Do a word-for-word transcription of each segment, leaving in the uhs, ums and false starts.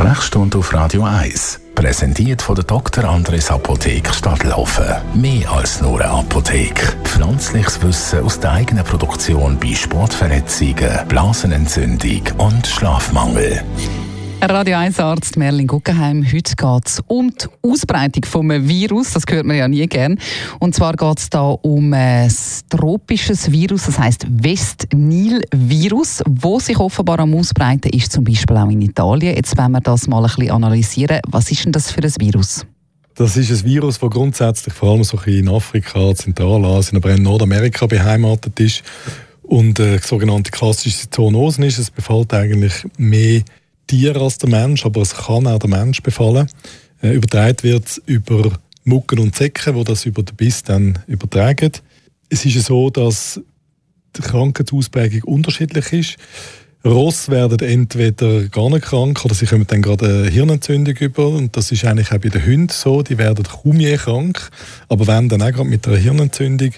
Sprechstunde auf Radio eins. Präsentiert von der Doktor Andres Apotheke Stadtlaufen. Mehr als nur eine Apotheke. Pflanzliches Wissen aus der eigenen Produktion bei Sportverletzungen, Blasenentzündung und Schlafmangel. Radio eins Arzt Merlin Guggenheim. Heute geht es um die Ausbreitung des Virus. Das hört man ja nie gern. Und zwar geht es hier um ein tropisches Virus, das heisst West-Nil-Virus, das sich offenbar am Ausbreiten ist, zum Beispiel auch in Italien. Jetzt wollen wir das mal ein bisschen analysieren. Was ist denn das für ein Virus? Das ist ein Virus, das grundsätzlich vor allem so in Afrika, Zentralasien, aber auch in Nordamerika beheimatet ist und eine sogenannte klassische Zoonose ist. Es befällt eigentlich mehr Tier als der Mensch, aber es kann auch der Mensch befallen. Äh, übertragen wird es über Mucken und Zecken, die das über den Biss dann übertragen. Es ist so, dass die Krankheitsprägung unterschiedlich ist. Ross werden entweder gar nicht krank oder sie kommen dann gerade eine Hirnentzündung über. Und das ist eigentlich auch bei den Hunden so. Die werden kaum je krank, aber wenn dann auch gerade mit einer Hirnentzündung.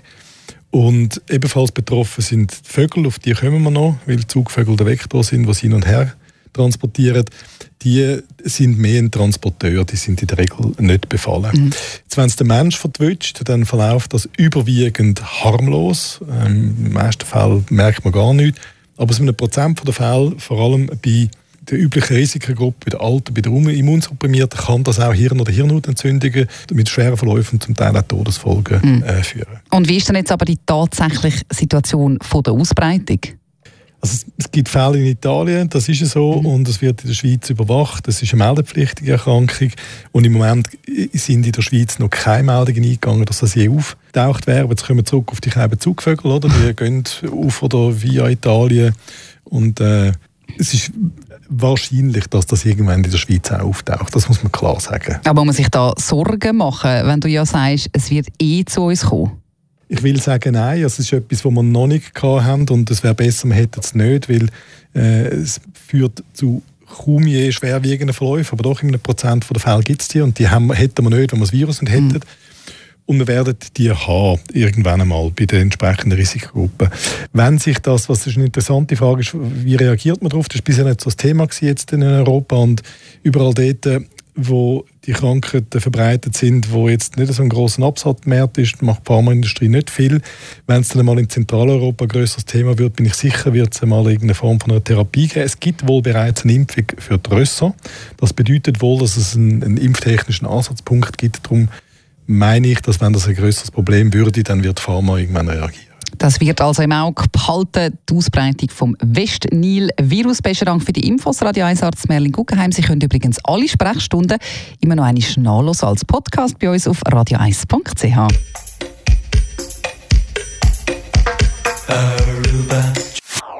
Und ebenfalls betroffen sind die Vögel, auf die kommen wir noch, weil Zugvögel der Vektor sind, die hin und her transportieren, die sind mehr ein Transporteur, die sind in der Regel nicht befallen. Mhm. Jetzt, wenn es den Mensch verwünscht, dann verläuft das überwiegend harmlos. Ähm, Im meisten Fall merkt man gar nichts. Aber so ein Prozent der Fälle, vor allem bei der üblichen Risikogruppe, bei den Alten, bei den Immunsupprimierten, kann das auch Hirn- oder Hirnhautentzündungen mit schweren Verläufen, zum Teil auch Todesfolgen mhm. äh, führen. Und wie ist denn jetzt aber die tatsächliche Situation von der Ausbreitung? Also es, es gibt Fälle in Italien, das ist so, mhm. und es wird in der Schweiz überwacht. Das ist eine meldepflichtige Erkrankung und im Moment sind in der Schweiz noch keine Meldungen eingegangen, dass das je auftaucht wäre. Aber jetzt kommen wir zurück auf die kleinen Zugvögel, oder? Die gehen auf oder via Italien und äh, es ist wahrscheinlich, dass das irgendwann in der Schweiz auch auftaucht. Das muss man klar sagen. Aber muss man sich da Sorgen machen, wenn du ja sagst, es wird eh zu uns kommen? Ich will sagen, nein, es ist etwas, was wir noch nicht hatten und es wäre besser, wir hätten es nicht, weil äh, es führt zu kaum je schwerwiegenden Verläufen, aber doch in einem Prozent der Fälle gibt es die und die haben, hätten wir nicht, wenn wir das Virus nicht hätten. Mhm. Und wir werden die haben, irgendwann einmal bei den entsprechenden Risikogruppen. Wenn sich das, was ist eine interessante Frage ist, wie reagiert man darauf? Das war bisher nicht so das Thema jetzt in Europa und überall dort, wo die Krankheiten verbreitet sind, wo jetzt nicht so ein grosser Absatzmarkt ist, macht die Pharmaindustrie nicht viel. Wenn es dann mal in Zentraleuropa ein grösseres Thema wird, bin ich sicher, wird es mal irgendeine Form von einer Therapie geben. Es gibt wohl bereits eine Impfung für die Rösser. Das bedeutet wohl, dass es einen, einen impftechnischen Ansatzpunkt gibt. Darum meine ich, dass wenn das ein grösseres Problem würde, dann wird die Pharma irgendwann reagieren. Das wird also im Auge behalten, die Ausbreitung vom West-Nil-Virus. Besten Dank für die Infos, Radio eins Arzt Merlin Guggenheim. Sie können übrigens alle Sprechstunden immer noch einmal nachhören als Podcast bei uns auf radio eins punkt c h.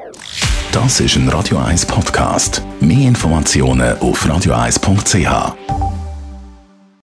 Das ist ein Radio eins Podcast. Mehr Informationen auf radio eins punkt c h.